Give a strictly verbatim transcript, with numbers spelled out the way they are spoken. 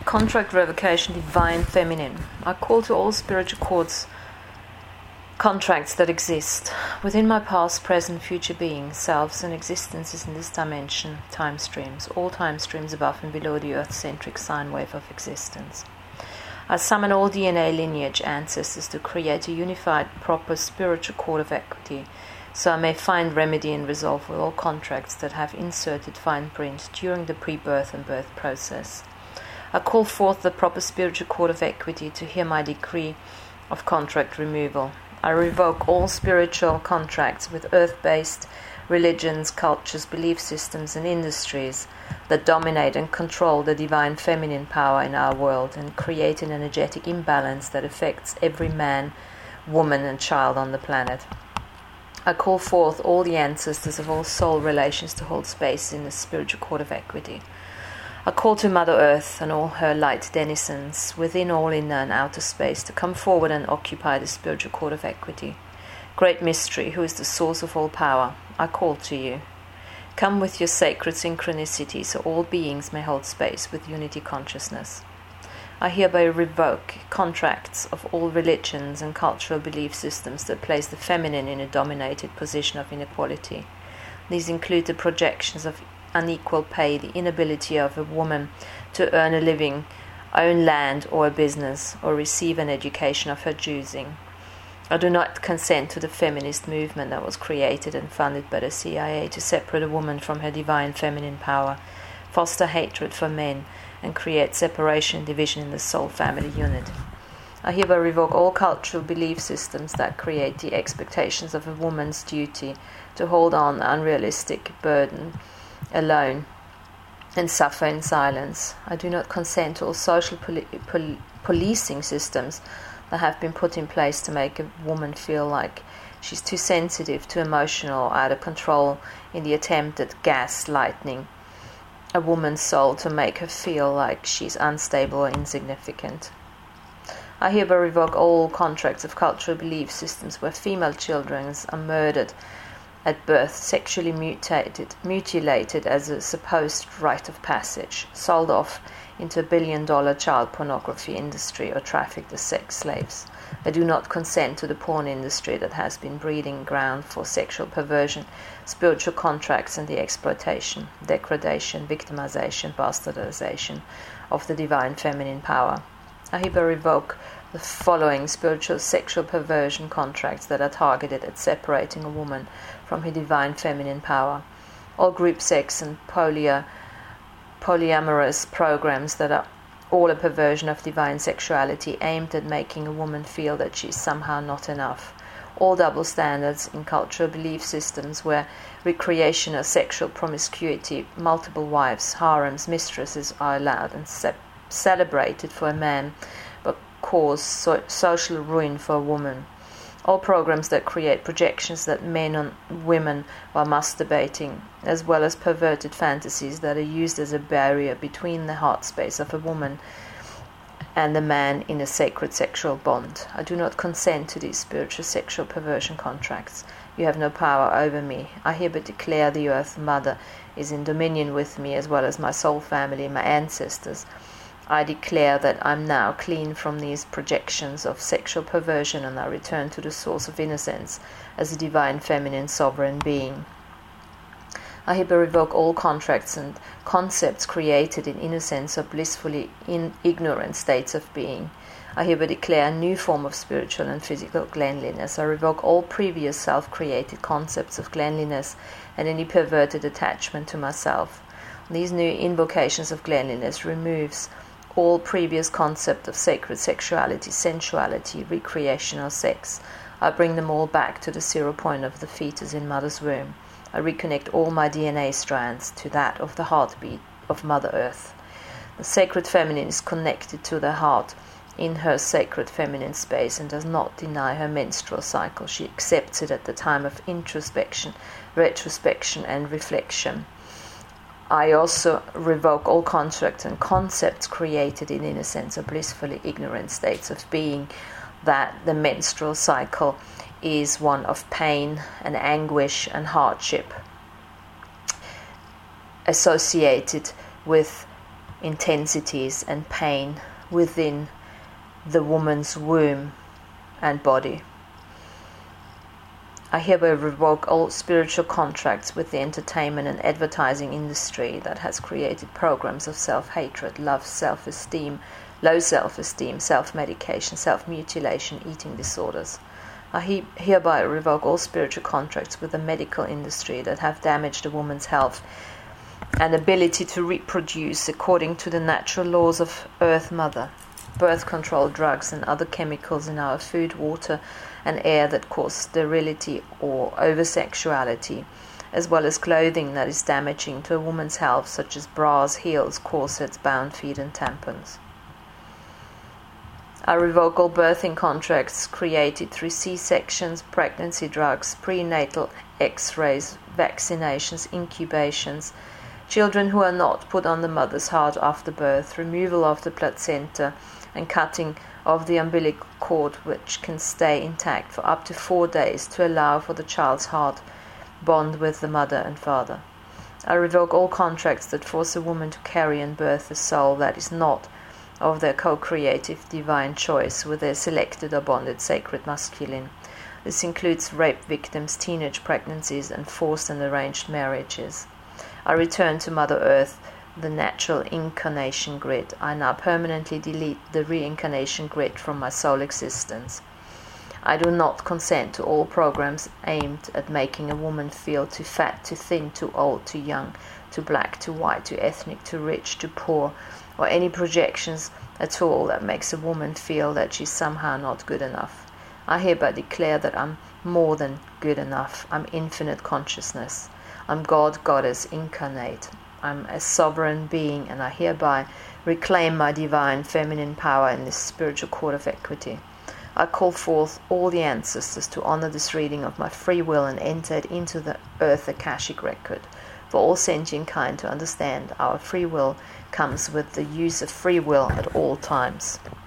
Contract revocation, divine feminine. I call to all spiritual courts contracts that exist within my past, present, future beings, selves, and existences in this dimension, time streams, all time streams above and below the earth-centric sine wave of existence. I summon all D N A lineage ancestors to create a unified, proper spiritual court of equity, so I may find remedy and resolve with all contracts that have inserted fine print during the pre-birth and birth process. I call forth the proper spiritual court of equity to hear my decree of contract removal. I revoke all spiritual contracts with earth-based religions, cultures, belief systems, and industries that dominate and control the divine feminine power in our world and create an energetic imbalance that affects every man, woman, and child on the planet. I call forth all the ancestors of all soul relations to hold space in the spiritual court of equity. I call to Mother Earth and all her light denizens within all inner and outer space to come forward and occupy the spiritual court of equity. Great Mystery, who is the source of all power, I call to you. Come with your sacred synchronicity so all beings may hold space with unity consciousness. I hereby revoke contracts of all religions and cultural belief systems that place the feminine in a dominated position of inequality. These include the projections of unequal pay, the inability of a woman to earn a living, own land or a business, or receive an education of her choosing. I do not consent to the feminist movement that was created and funded by the C I A to separate a woman from her divine feminine power, foster hatred for men, and create separation and division in the soul family unit. I hereby revoke all cultural belief systems that create the expectations of a woman's duty to hold on an unrealistic burden alone and suffer in silence. I do not consent to all social poli- pol- policing systems that have been put in place to make a woman feel like she's too sensitive, too emotional, or out of control in the attempt at gaslighting a woman's soul to make her feel like she's unstable or insignificant. I hereby revoke all contracts of cultural belief systems where female children are murdered at birth, sexually mutated, mutilated as a supposed rite of passage, sold off into a billion-dollar child pornography industry, or trafficked as sex slaves. I do not consent to the porn industry that has been breeding ground for sexual perversion, spiritual contracts, and the exploitation, degradation, victimization, bastardization of the divine feminine power. I hereby revoke the following spiritual sexual perversion contracts that are targeted at separating a woman from her divine feminine power. All group sex and poly- polyamorous programs that are all a perversion of divine sexuality aimed at making a woman feel that she is somehow not enough. All double standards in cultural belief systems where recreational sexual promiscuity, multiple wives, harems, mistresses are allowed and ce- celebrated for a man, but cause so- social ruin for a woman. All programs that create projections that men on women while masturbating, as well as perverted fantasies that are used as a barrier between the heart space of a woman and the man in a sacred sexual bond. I do not consent to these spiritual sexual perversion contracts. You have no power over me. I hereby declare the Earth Mother is in dominion with me, as well as my soul family and my ancestors. I declare that I'm now clean from these projections of sexual perversion, and I return to the source of innocence as a divine feminine sovereign being. I hereby revoke all contracts and concepts created in innocence or blissfully in ignorant states of being. I hereby declare a new form of spiritual and physical cleanliness. I revoke all previous self-created concepts of cleanliness and any perverted attachment to myself. These new invocations of cleanliness removes all previous concept of sacred sexuality, sensuality, recreational sex. I bring them all back to the zero point of the fetus in mother's womb. I reconnect all my D N A strands to that of the heartbeat of Mother Earth. The sacred feminine is connected to the heart in her sacred feminine space and does not deny her menstrual cycle. She accepts it at the time of introspection, retrospection, and reflection. I also revoke all contracts and concepts created in innocence or blissfully ignorant states of being, that the menstrual cycle is one of pain and anguish and hardship associated with intensities and pain within the woman's womb and body. I hereby revoke all spiritual contracts with the entertainment and advertising industry that has created programs of self-hatred, love, self-esteem, low self-esteem, self-medication, self-mutilation, eating disorders. I he- hereby revoke all spiritual contracts with the medical industry that have damaged a woman's health and ability to reproduce according to the natural laws of Earth Mother. Birth control drugs and other chemicals in our food, water and air that cause sterility or over-sexuality, as well as clothing that is damaging to a woman's health, such as bras, heels, corsets, bound feet and tampons. I revoke all birthing contracts created through C-sections, pregnancy drugs, prenatal X-rays, vaccinations, incubations, children who are not put on the mother's heart after birth, removal of the placenta, and cutting of the umbilical cord, which can stay intact for up to four days to allow for the child's heart bond with the mother and father. I revoke all contracts that force a woman to carry and birth a soul that is not of their co-creative divine choice with their selected or bonded sacred masculine. This includes rape victims, teenage pregnancies, and forced and arranged marriages. I return to Mother Earth, the natural incarnation grid. I now permanently delete the reincarnation grid from my soul existence. I do not consent to all programs aimed at making a woman feel too fat, too thin, too old, too young, too black, too white, too ethnic, too rich, too poor, or any projections at all that makes a woman feel that she's somehow not good enough. I hereby declare that I'm more than good enough. I'm infinite consciousness. I'm God, Goddess, incarnate. I'm a sovereign being, and I hereby reclaim my divine feminine power in this spiritual court of equity. I call forth all the ancestors to honor this reading of my free will and enter it into the Earth Akashic record. For all sentient kind to understand, our free will comes with the use of free will at all times.